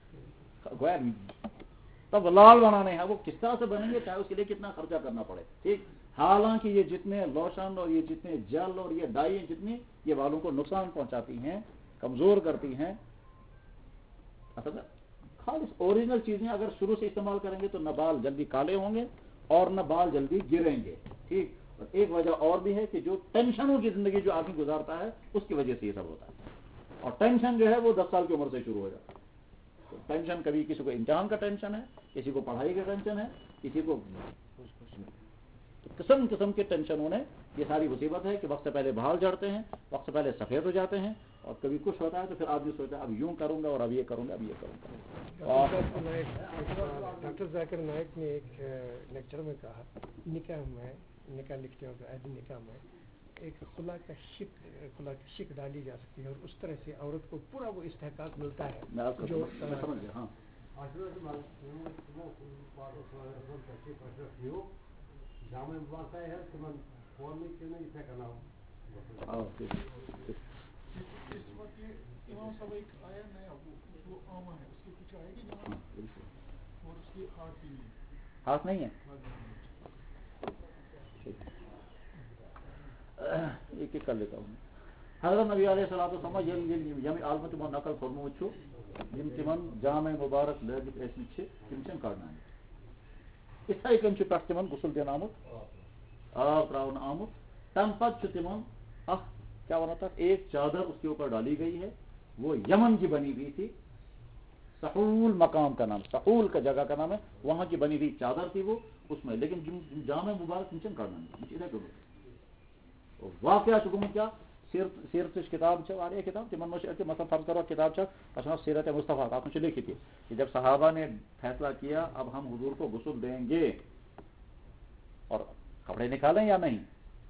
تب لال بنانے ہیں، وہ کس طرح سے بنیں گے چاہے اس کے لیے کتنا خرچہ کرنا پڑے، ٹھیک، حالانکہ یہ جتنے لوشن اور یہ جتنے جل اور یہ ڈائی جتنی یہ بالوں کو نقصان پہنچاتی ہیں، کمزور کرتی ہیں، اصل میں خالص اوریجنل چیزیں اگر شروع سے استعمال کریں گے تو نہ بال جلدی کالے ہوں گے اور نہ بال جلدی گریں گے. ٹھیک. اور ایک وجہ اور بھی ہے کہ جو ٹینشنوں کی زندگی جو آدمی گزارتا ہے اس کی وجہ سے یہ سب ہوتا ہے. اور ٹینشن جو ہے وہ دس سال کی عمر سے شروع ہو جاتا ہے. تو ٹینشن کبھی کسی کو امتحان کا ٹینشن ہے, کسی کو پڑھائی کا ٹینشن ہے, کسی کو قسم قسم کے ٹینشنوں نے یہ ساری مصیبت ہے کہ وقت سے پہلے بال جھڑتے ہیں, وقت سے پہلے سفید ہو جاتے ہیں, اور کبھی کچھ ہوتا ہے تو پھر آدمی سوچتا ہے اب یوں کروں گا اور اب یہ کروں گا, اب یہ کروں گا. ڈاکٹر ذاکر نائک نے ایک لیکچر میں کہا نکاح میں نکاح لکھتے ہیں عہد نکاح میں ایک خلا کا شک خلا کی شک ڈالی جا سکتی ہے اور اس طرح سے عورت کو پورا وہ استحقاق ملتا ہے جو سمجھ گیا. ہاں ہاتھ نہیں ہے. ایک ایک کر لیتا ہوں. حضرت نبی علیہ الصلوۃ والسلام یمی عالم تمام نقل فرموچو یم تمن جامع مبارک لگت ٲسمٕتۍ چھِ تِم چھِنہٕ کڑناوٕنۍ. یِتھَے کٔنۍ چھُ پٮ۪ٹھٕ تِمن غسل دِنہٕ آمُت, آب تراؤنہٕ آمُت. تمہِ پتہٕ چھُ تِمن اکھ کیا ونان تتھ ایک چادر اس کے اوپر ڈالی گئی ہے, وہ یمن کی بنی ہوئی تھی. سحول مقام کا نام, سحول کا جگہ کا نام ہے, وہاں کی بنی ہوئی چادر تھی وہ اس میں. لیکن جامع مبارک تِم چھِنہٕ کڑناوٕنۍ. واقعہ چھُ گوٚمُت کیا سیرتٕچ کتاب چھِ واریاہ کتاب تِمن منٛز چھِ مثلاً فرض کرو کتاب چھِ تتھ ناو سیرت مصطفیٰ, تتھ منٛز چھُ لکھِتھ یہ کہ جب صحابہ نے فیصلہ کیا اب ہم حضور کو غسل دیں گے اور کپڑے نکالیں یا نہیں,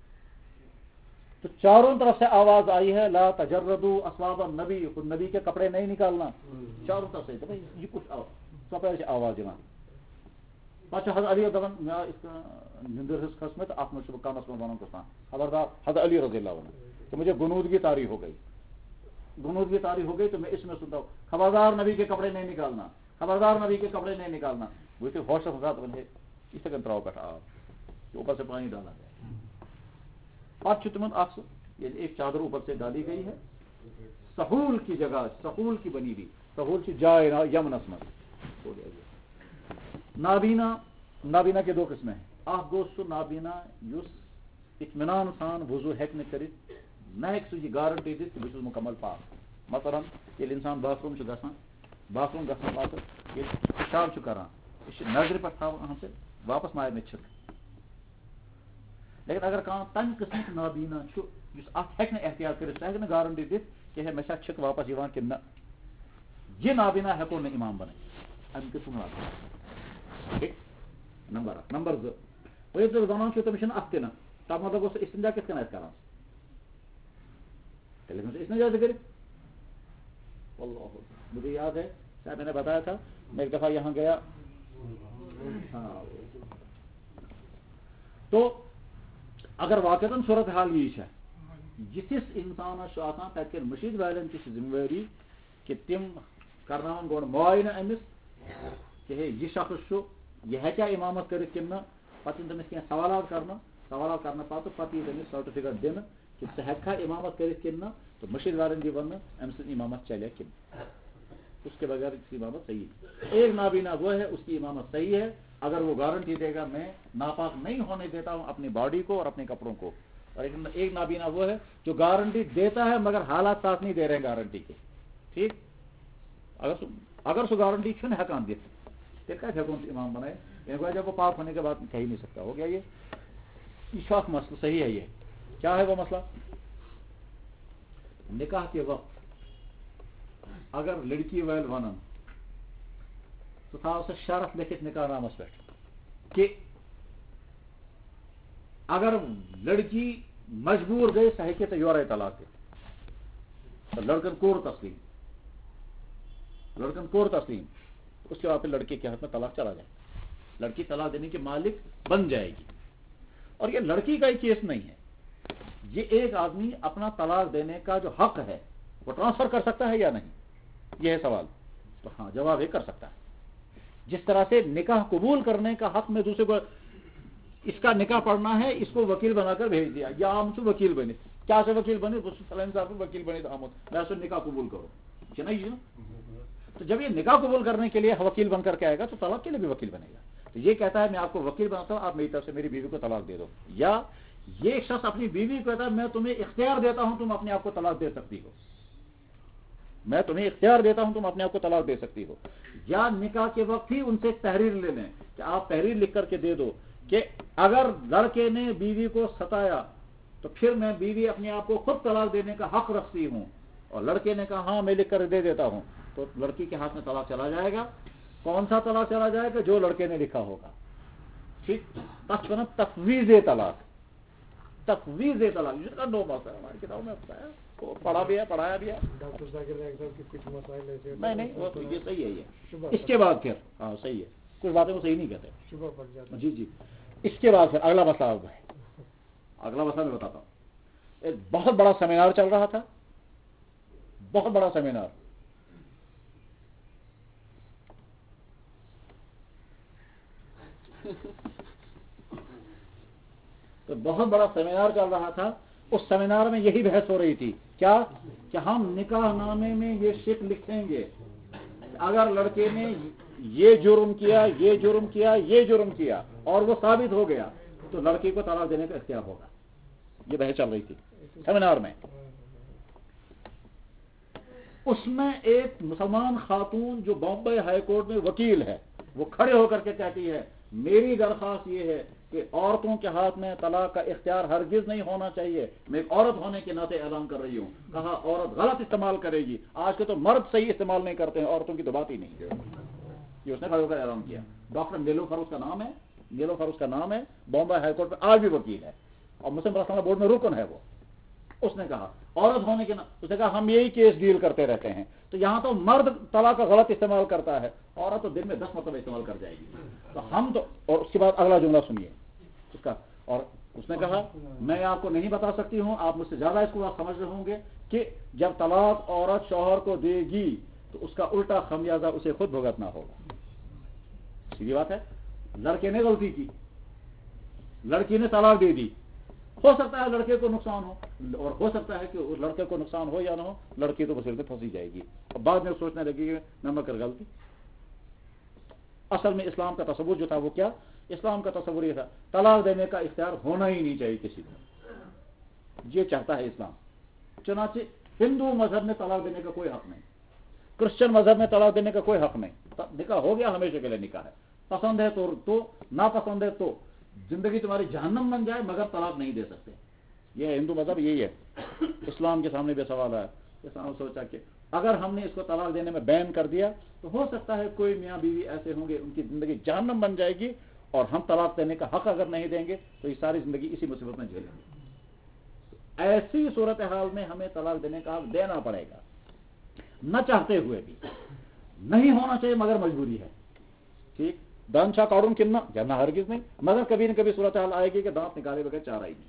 تو چاروں طرف سے آواز آئی ہے لا تجردوا اسواب النبی, خود نبی کے کپڑے نہیں نکالنا. چاروں طرف سے بھائی یہ کچھ سپیش آواز یوان. پتہ حضرت علی دپان مےٚ آو اس نندر ہٕنٛز کھٔژمٕژ اتھ منٛز چھُ بہٕ کانس منٛز ونُن گژھان خبردار. حضرت علی رضی اللہ عنہ تو مجھے گنودگی طاری ہو گئی, گنودگی طاری ہو گئی تو میں اس میں سنتا ہوں خبردار نبی کے کپڑے نہیں نکالنا, خبردار نبی کے کپڑے نہیں نکالنا. وہ تھے ہوشس منٛز بنے یتھے کٔنۍ تراو پٮ۪ٹھ آب اوپر سے پانی ڈالا گیا. پتہٕ چھُ تِمن اکھ یعنی ایک چادر اوپر سے ڈالی گئی ہے سحول کی جگہ, سحول کی بنی ہوئی. سحول کی جائے یمنس منٛز. نابینا, نابینا کے دو قسمیں ہیں. اکھ گوٚو سُہ نابینا یُس اطمینان سان وضوٗ ہیٚکہِ نہٕ کٔرِتھ, نہ ہیٚکہِ سُہ یہِ گارنٹی دِتھ کہ بہٕ چھُس مُکمل پاک. مثلاً ییٚلہِ اِنسان باتھ روٗم چھُ گژھان, باتھ روٗم گژھنہٕ پتہٕ ییٚلہِ پِشاب چھُ کران یہِ چھُ نظرِ پٮ۪ٹھ تھاوان اہم سے واپس مارِ نہٕ چھِکھ. لیکن اگر کانٛہہ تمہِ قٕسمُک نابینا چھُ یُس اتھ ہیٚکہِ نہٕ احتیاط کٔرِتھ, سُہ ہیٚکہِ نہٕ گارنٹی دِتھ کہ ہے مےٚ چھا چھِکھ واپس یِوان کِنہٕ نہ, یہِ نابینا ہیٚکو نہٕ اِمام بنٲیِتھ. اَمہِ قٕسمُک نابینا نمبر اکھ. نمبر زٕ, وۄنۍ ییٚلہِ تُہۍ زنان چھُو تٔمِس چھُنہٕ اَتھٕ تہِ نہٕ, تَتھ مطلب گوٚو سُہ استنجا کِتھ کٔنۍ آسہِ کران, تیٚلہِ ہیٚکہِ سُہ استنجا تہِ کٔرِتھ. مجھے یاد ہے شاید میں نے بتایا تھا میں ایک دفعہ یہاں گیا, ہاں تو اگر واقعتاً صورت حال یی چھےٚ یِتھِس اِنسانس چھُ آسان تَتہِ کٮ۪ن مٔشیٖد والٮ۪ن تہِ چھِ ذمہٕ وٲری کہ تِم کرناوَن گۄڈٕ معاینہٕ أمِس کہ ہے یہِ شخص چھُ یہِ ہیٚکیٛاہ اِمامت کٔرِتھ کِنہٕ نہ. پتہٕ یِن تٔمِس کینٛہہ سوالات کرنہٕ, سوالات کرنہٕ پتہٕ پتہٕ یی تٔمِس سرٹِفکیٹ دِنہٕ کہ ژٕ ہیٚککھا اِمامت کٔرِتھ کِنہٕ نہ, تو مٔشیٖد والٮ۪ن دی وننہٕ أمۍ سٕنٛز اِمامت چلے کِنہٕ, اس کے بغیر اس کی امامت صحیح ہے. ایک نابینا وہ ہے اس کی امامت صحیح ہے اگر وہ گارنٹی دے گا میں ناپاک نہیں ہونے دیتا ہوں اپنی باڈی کو اور اپنے کپڑوں کو. اور ایک نابینا وہ ہے جو گارنٹی دیتا ہے مگر حالات ساتھ نہیں دے رہے گارنٹی کے. ٹھیک, اگر سو اگر سو گارنٹی چھُنہٕ ہٮ۪کان دِتھ تیٚلہِ کتہِ ہٮ۪کون سُہ امام بنائے. یعنی جب وہ پاک ہونے کے بعد کہہ ہی نہیں سکتا. ہو گیا یہ یہ چھُ اکھ مسئلہ. صحیح ہے. یہ کیا ہے وہ مسئلہ, نکاح کے وقت اگر لڑکی وٲلۍ ونن ژٕ تھاو سا شرط لیکھِتھ نکاح نامس پٮ۪ٹھ کہ اگر لڑکی مجبور گئی سۄ ہیٚکہِ ژےٚ یورے طلاق دِتھ. لڑکن کوٚر تسلیم, لڑکن کوٚر تسلیم, اس کے بعد پھر لڑکے کے ہاتھ میں طلاق چلا جائے, لڑکی طلاق دینے کی مالک بن جائے گی. اور یہ لڑکی کا ہی کیس نہیں ہے, یہ ایک آدمی اپنا طلاق دینے کا جو حق ہے وہ ٹرانسفر کر سکتا ہے یا نہیں, یہ ہے سوال. تو ہاں جواب یہ کر سکتا ہے. جس طرح سے نکاح قبول کرنے کا حق میں دوسرے کو, اس کا نکاح پڑھنا ہے اس کو وکیل بنا کر بھیج دیا, یا ہم سے وکیل بنے, کیا سے وکیل بنے, فلان صاحب وکیل بنے آمد میں سے نکاح قبول کرو, نہیں تو جب یہ نکاح قبول کرنے کے لیے وکیل بن کر کے آئے گا تو طلاق کے لیے بھی وکیل بنے گا. تو یہ کہتا ہے میں آپ کو وکیل بناتا ہوں, آپ میری طرف سے میری بیوی کو طلاق دے دو. یا یہ ایک شخص اپنی بیوی کو کہتا ہے میں تمہیں اختیار دیتا ہوں تم اپنے آپ کو طلاق دے سکتی ہو, میں تمہیں اختیار دیتا ہوں تم اپنے آپ کو طلاق دے سکتی ہو. یا نکاح کے وقت ہی ان سے ایک تحریر لے لیں کہ آپ تحریر لکھ کر کے دے دو کہ اگر لڑکے نے بیوی کو ستایا تو پھر میں بیوی اپنے آپ کو خود طلاق دینے کا حق رکھتی ہوں. اور لڑکے نے کہا ہاں میں لکھ کر دے دیتا ہوں, تو لڑکی کے ہاتھ میں طلاق چلا جائے گا. کون سا طلاق چلا جائے گا؟ جو لڑکے نے لکھا ہوگا. ٹھیک, تفویض طلاق, تفویض طلاق جس کا نو مسئلہ ہماری کتابوں میں بتایا, پڑھا بھی ہے پڑھایا بھی ہے. ڈاکٹر ذاکر نائک صاحب کے کچھ مسائل ایسے نہیں نہیں وہ یہ صحیح ہے. یہ اس کے بعد پھر ہاں صحیح ہے, کچھ باتیں وہ صحیح نہیں کہتے. شبہ پڑ جاتا. جی جی اس کے بعد پھر اگلا مسئلہ آ گیا. اگلا مسئلہ میں بتاتا ہوں. ایک بہت بڑا سیمینار چل رہا تھا, بہت بڑا سیمینار. تو بہت بڑا سیمینار چل رہا تھا. اس سیمینار میں یہی بحث ہو رہی تھی کیا کہ ہم نکاح نامے میں یہ شرط لکھیں گے اگر لڑکے نے یہ جرم کیا یہ جرم کیا یہ جرم کیا اور وہ ثابت ہو گیا تو لڑکی کو طلاق دینے کا اختیار ہوگا. یہ بحث چل رہی تھی سیمینار میں. اس میں ایک مسلمان خاتون جو بامبے ہائی کورٹ میں وکیل ہے وہ کھڑے ہو کر کے کہتی ہے میری درخواست یہ ہے کہ عورتوں کے ہاتھ میں طلاق کا اختیار ہرگز نہیں ہونا چاہیے. میں ایک عورت ہونے کے ناطے اعلان کر رہی ہوں. کہا عورت غلط استعمال کرے گی, آج کے تو مرد صحیح استعمال نہیں کرتے ہیں, عورتوں کی تو بات ہی نہیں. یہ اس نے کھڑے ہو کر اعلان کیا. ڈاکٹر نیلوفر اس کا نام ہے, نیلوفر اس کا نام ہے, بامبے ہائی کورٹ میں آج بھی وکیل ہے اور مسلم پرسنل بورڈ میں رکن ہے وہ. اس نے کہا عورت ہونے کے نا اس نے کہا ہم یہی کیس ڈیل کرتے رہتے ہیں, تو یہاں تو مرد طلاق کا غلط استعمال کرتا ہے, عورت تو دن میں دس مرتبہ استعمال کر جائے گی. تو ہم تو اور اس کے بعد اگلا جملہ سنیے اس کا. اور اس نے کہا میں آپ کو نہیں بتا سکتی ہوں, آپ مجھ سے زیادہ اس کو آپ سمجھ رہے ہوں گے کہ جب طلاق عورت شوہر کو دے گی تو اس کا الٹا خمیازہ اسے خود بھگتنا ہوگا. سیدھی بات ہے, لڑکے نے غلطی کی, لڑکی نے طلاق دے دی, ہو سکتا ہے لڑکے کو نقصان ہو اور ہو سکتا ہے کہ اس لڑکے کو نقصان ہو یا نہ ہو, لڑکی تو بصیرت پھنسی جائے گی اور بعد میں سوچنے لگے گی نہ میں کر غلطی. اصل میں اسلام کا تصور جو تھا وہ کیا, اسلام کا تصور یہ تھا طلاق دینے کا اختیار ہونا ہی نہیں چاہیے کسی کو, یہ چاہتا ہے اسلام. چنانچہ ہندو مذہب میں طلاق دینے کا کوئی حق نہیں, کرسچن مذہب میں طلاق دینے کا کوئی حق نہیں. نکاح ہو گیا ہمیشہ کے لیے نکاح ہے, پسند ہے تو تو ناپسند ہے تو زندگی تمہاری جہنم بن جائے مگر طلاق نہیں دے سکتے. یہ ہندو مذہب یہی ہے. اسلام کے سامنے بھی سوال ہے, اسلام سوچا کہ اگر ہم نے اس کو طلاق دینے میں بین کر دیا تو ہو سکتا ہے کوئی میاں بیوی ایسے ہوں گے ان کی زندگی جہنم بن جائے گی, اور ہم طلاق دینے کا حق اگر نہیں دیں گے تو یہ ساری زندگی اسی مصیبت میں جھیلیں گے. ایسی صورتحال میں ہمیں طلاق دینے کا حق دینا پڑے گا, نہ چاہتے ہوئے بھی. نہیں ہونا چاہیے مگر مجبوری ہے. ٹھیک, دان چھا کاڑوں کننا جانا ہرگز نہیں, مگر کبھی نہ کبھی صورتحال آئے گی کہ دانت نکالے بغیر چارہ ہی نہیں.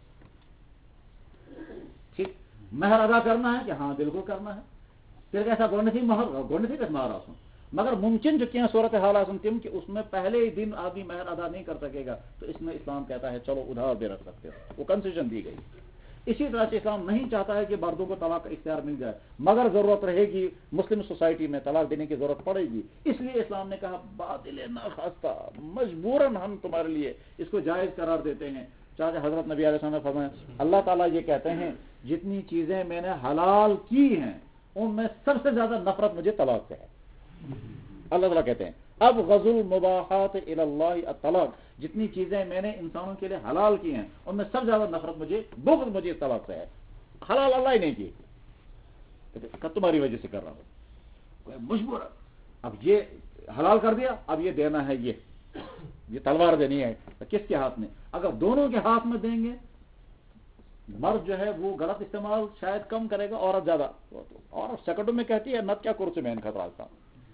ٹھیک, مہر ادا کرنا ہے کہ ہاں بالکل کرنا ہے, پھر کیسا گوڑ نہیں مہر گوڑ نہیں کس مہر آسوں, مگر ممکن جو کیا صورت حال آسن تم کہ اس میں پہلے ہی دن آدمی مہر ادا نہیں کر سکے گا, تو اس میں اسلام کہتا ہے چلو ادھار دے رکھ سکتے ہو, وہ کنسیشن دی گئی. اسی طرح سے اسلام نہیں چاہتا ہے کہ مردوں کو طلاق کا اختیار مل جائے, مگر ضرورت رہے گی, مسلم سوسائٹی میں طلاق دینے کی ضرورت پڑے گی. اس لیے اسلام نے کہا باطل ناخواستہ مجبوراً ہم تمہارے لیے اس کو جائز قرار دیتے ہیں. چاہے حضرت نبی علیہ السلام نے فرمایا اللہ تعالیٰ یہ کہتے ہیں جتنی چیزیں میں نے حلال کی ہیں ان میں سب سے زیادہ نفرت مجھے طلاق سے ہے. اللہ تعالیٰ کہتے ہیں اب غزل مباحات الی اللہ الطلاق, جتنی چیزیں میں نے انسانوں کے لیے حلال کی ہیں ان میں سب سے زیادہ نفرت مجھے بغض مجھے طلاق سے ہے. حلال اللہ ہی نہیں کی, تمہاری وجہ سے کر رہا ہوں, مجبور. اب یہ حلال کر دیا, اب یہ دینا ہے, یہ یہ تلوار دینی ہے کس کے ہاتھ میں؟ اگر دونوں کے ہاتھ میں دیں گے مرد جو ہے وہ غلط استعمال شاید کم کرے گا, عورت زیادہ. عورت سیکنڈوں میں کہتی ہے نت کیا کرو سے میں خطرہ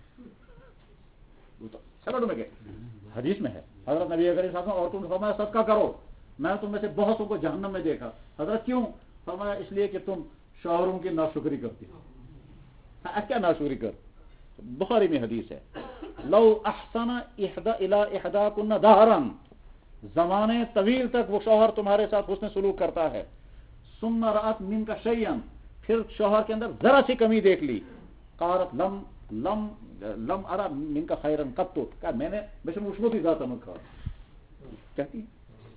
سیکنڈوں میں کہ حدیث میں ہے. حضرت نبی اگر صاحب نے عورتوں کو فرمایا صدقہ کرو, میں تم میں سے بہتوں کو جہنم میں دیکھا. حضرت کیوں؟ فرمایا اس لیے کہ تم شوہروں کی ناشکری کرتی ہو. کیا ناشکری کر؟ بخاری میں حدیث ہے لو احسن احدا الی احداکن دہرا, زمانے طویل تک وہ شوہر تمہارے ساتھ حسن سلوک کرتا ہے, ثم رأت منک شیئا, پھر شوہر کے اندر ذرا سی کمی دیکھ لی, قالت لم लम लम अरा मिनका खैरन कत्तु, क्या मैंने वैसे उसको भी जाता मत कहती है।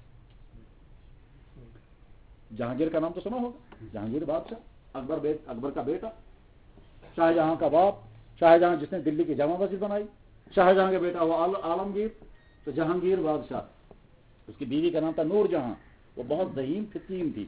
जहांगीर का नाम तो सुना होगा, जहांगीर बादशाह, अकबर बेट अकबर का बेटा, शाहजहां का बाप, शाहजहां जिसने दिल्ली की जामा मस्जिद बनाई, शाहजहां का बेटा वो आल, आलमगीर। तो जहांगीर बादशाह, उसकी बीवी का नाम था नूरजहां। वो बहुत ज़हीन फितीम थी,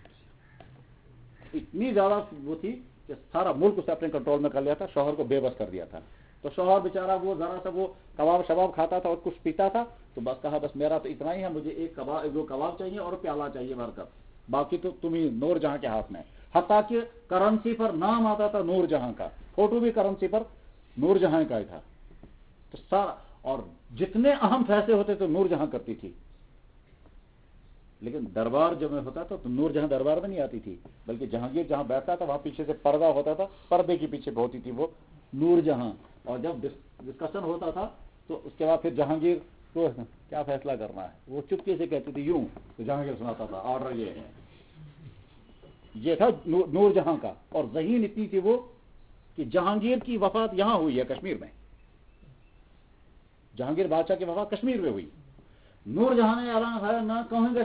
इतनी ज्यादा वो थी कि सारा मुल्क उसे अपने कंट्रोल में कर लिया था, शौहर को बेबस कर दिया था। तो शौहर बेचारा वो जरा सा वो कबाब शबाब खाता था और कुछ पीता था, तो बस कहा बस मेरा तो इतना ही है, मुझे एक कबाब एक दो कबाब चाहिए और प्याला चाहिए भरकर, बाकी तो तुम ही नूरजहां के हाथ में। हत्ता कि करेंसी पर नाम आता था नूरजहां का, फोटो भी करेंसी पर नूरजहां का ही था। तो सारा और जितने अहम फैसले होते तो नूरजहां करती थी। लेकिन दरबार जब में होता था तो नूरजहां दरबार में नहीं आती थी, बल्कि जहांगीर जहां बैठता था वहां पीछे से पर्दा होता था, पर्दे के पीछे होती थी वो नूरजहां। और जब डिस्कशन होता था तो उसके बाद फिर जहांगीर को क्या फैसला करना है वो चुपके से कहती थी यूं, तो जहांगीर सुनाता था ऑर्डर ये है। ये था नूरजहां का। और ज़हीन इतनी थी वो कि जहांगीर की वफात यहां हुई है कश्मीर में, जहांगीर बादशाह की वफात कश्मीर में हुई। नूरजहां ने ऐलान किया ना कहेंगे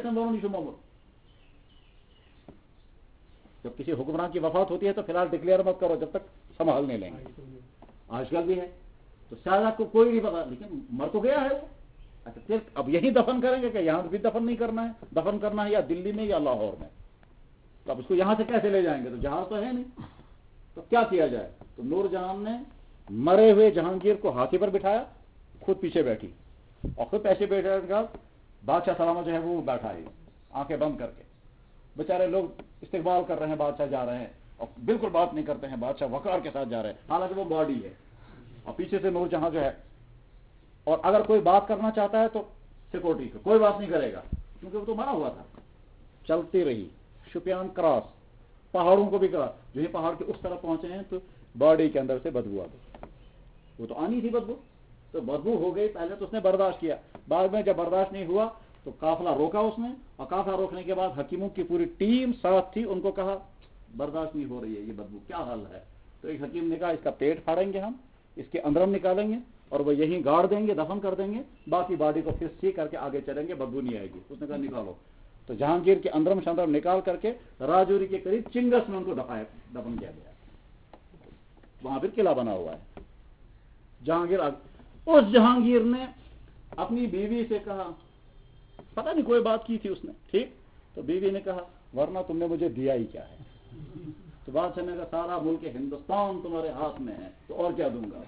जब किसी हुक्मरान की वफात होती है तो फिलहाल डिक्लेयर मत करो जब तक संभाल नहीं लेंगे। आजकल भी है तो शायद आपको कोई नहीं पता, लेकिन मर तो गया है वो। अच्छा फिर अब यही दफन करेंगे कि यहां भी दफन नहीं करना है, दफन करना है या दिल्ली में या लाहौर में, तो अब इसको यहां से कैसे ले जाएंगे, तो जहाज तो है नहीं, तो क्या किया जाए। तो नूरजहां ने मरे हुए जहांगीर को हाथी पर बिठाया, खुद पीछे बैठी और खुद पैसे बैठे का बादशाह सलामत जो है वो बैठा है आंखें बंद करके। बेचारे लोग इस्तेकबाल कर रहे हैं, बादशाह जा रहे हैं और बिल्कुल बात नहीं करते हैं, बादशाह वकार के साथ जा रहे हैं, हालांकि वो बॉडी है और पीछे से नूरजहां जो है। और अगर कोई बात करना चाहता है तो सिक्योरिटी से कोई बात नहीं करेगा क्योंकि वो तो मरा हुआ था। चलती रही शुपियान क्रॉस, पहाड़ों को भी करा, जो ये पहाड़ के उस तरफ पहुंचे हैं तो बॉडी के अंदर से बदबू आ गई, वो तो आनी थी बदबू, तो बदबू हो गई। पहले तो उसने बर्दाश्त किया, बाद में जब बर्दाश्त नहीं हुआ तो काफिला रोका उसने, और काफिला रोकने के बाद हकीमों की पूरी टीम साथ थी, उनको कहा बर्दाश्त नहीं हो रही है ये बदबू, क्या हाल है। तो एक हकीम ने कहा इसका पेट फाड़ेंगे हम, इसके अंदरम निकालेंगे और वो यहीं गाड़ देंगे, दफन कर देंगे, बाकी बॉडी को फिर सी करके आगे चलेंगे, बदबू नहीं आएगी। उसने कहा निकालो। तो जहांगीर के अंदरम शंदरम निकाल करके राजौरी के करीब चिंगस में उनको दफन किया गया, वहां फिर किला बना हुआ है। जहांगीर उस जहांगीर ने अपनी बीवी से कहा, पता नहीं कोई बात की थी उसने, ठीक, तो बीवी ने कहा वरना तुमने मुझे दिया ही क्या है। तो बादशाह ने कहा सारा मुल्क हिंदुस्तान तुम्हारे हाथ में है तो और क्या दूंगा।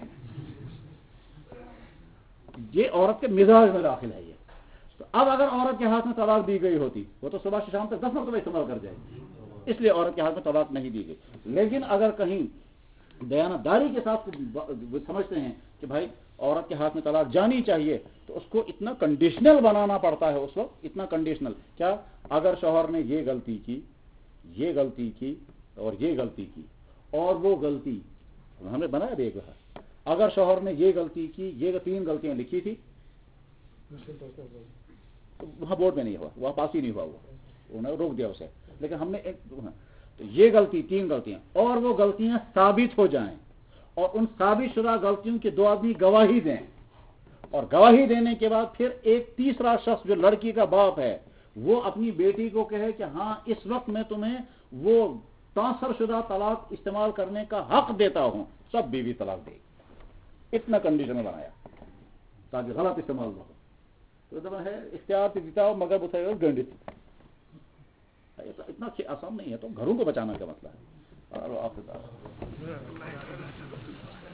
ये औरत के मिजाज में दाखिल है ये। तो अब अगर औरत के हाथ में तलाक दी गई होती वो तो सुबह से शाम तक दस मरतबा इस्तेमाल कर जाएगी, इसलिए औरत के हाथ में तलाक नहीं दी गई। लेकिन अगर कहीं दयानतदारी के साथ वो समझते हैं कि भाई औरत के हाथ में तलाक जानी चाहिए, तो उसको इतना कंडीशनल बनाना पड़ता है उस वक्त, इतना कंडीशनल। क्या अगर शौहर ने ये गलती की, ये गलती की और ये गलती की और वो गलती हमने बनाया देख रहा, अगर शौहर ने ये गलती की, ये तीन गलतियां लिखी थी तो वहां बोर्ड में नहीं हुआ, वहां पास ही नहीं हुआ, वो उन्होंने रोक दिया उसे। लेकिन हमने एक तो ये गलती, तीन गलतियां और वो गलतियां साबित हो जाएं और उन साबित शुदा गलतियों के दो आदमी गवाही दें, और गवाही देने के बाद फिर एक तीसरा शख्स जो लड़की का बाप है वो अपनी बेटी को कहे कि हाँ इस वक्त मैं तुम्हें वो ट्रांसफर शुदा तलाक इस्तेमाल करने का हक देता हूं, सब बीवी तलाक देगी। इतना कंडीशन बनाया ताकि गलत इस्तेमाल ना हो। तो दबा है इख्तियार से जीता हो मगर बताएगा गंडित, इतना आसान नहीं है। तो घरों को बचाना का मतलब है। और आप